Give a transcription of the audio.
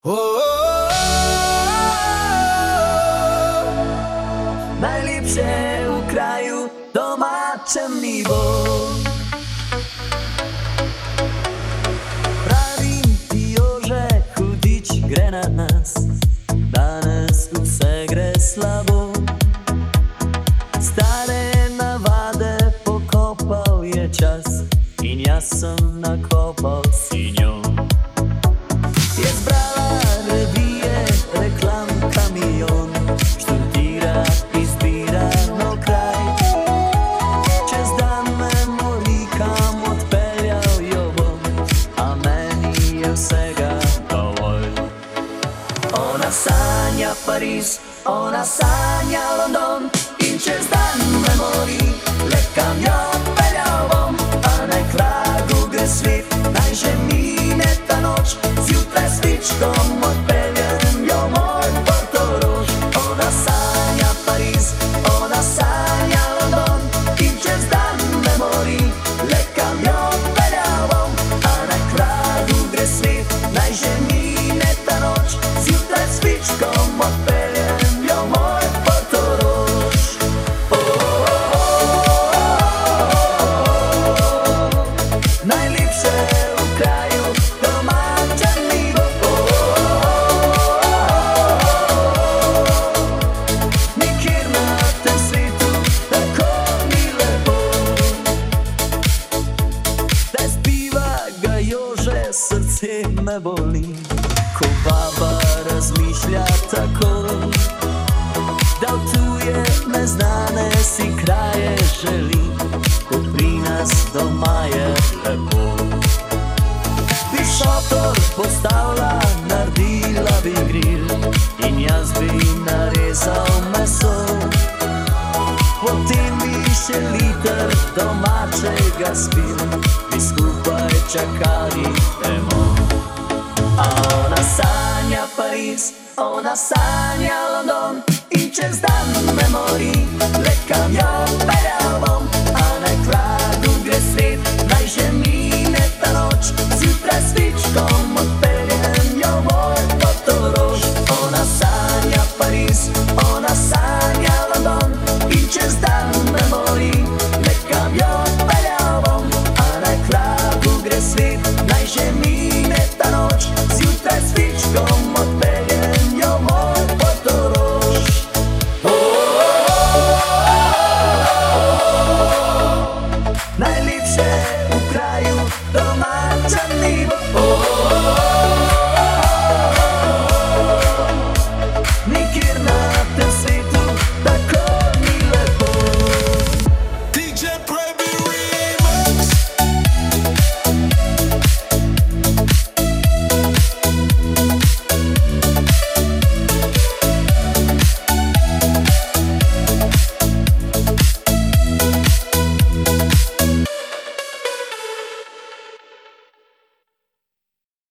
Najlepše v kraju, domačem ni bo. Pravim ti, Jože, hudič gre na nas, danes vse gre slabo. Stare navade pokopal je čas in jaz sem nakopal sinjo. Je zbrala revije, reklam kamion, študira, izbira nov kraj. Čez dan me moli, kam odpeljal jo bom, a meni je vsega dovolj. Ona sanja Pariz, ona sanja London, in čez dan me moli, le kam jo odpeljal bom, a naj k vragu gre svet, naj že mine ta noč, zjutraj s fičkom odpeljem jo moj Portorož. Ona sanja Pariz, ona sanja London, in čez dan me mori, le kam jo odpeljal bom, a naj k vragu gre svet, naj že mine ta noč, zjutraj s fičkom odpeljem jo moj Portorož. Najlepše v kraju, domačem ni bo. Nikjer na tem svetu tako ni lepo. Da spiva ga Jože, srce me boli, ko baba razmišlja tako, da v tuje neznane si kraje želi, ko pri nas doma je lepo. Bi šotor postavila, naredila bi grill in jaz bi narezal meso. Potem bi še liter domačega spil, bi skupaj čakali temo. A ona sanja Pariz, ona sanja London, in čez dan me mori, le kam jo odpeljal bom, a naj k vragu gre svet.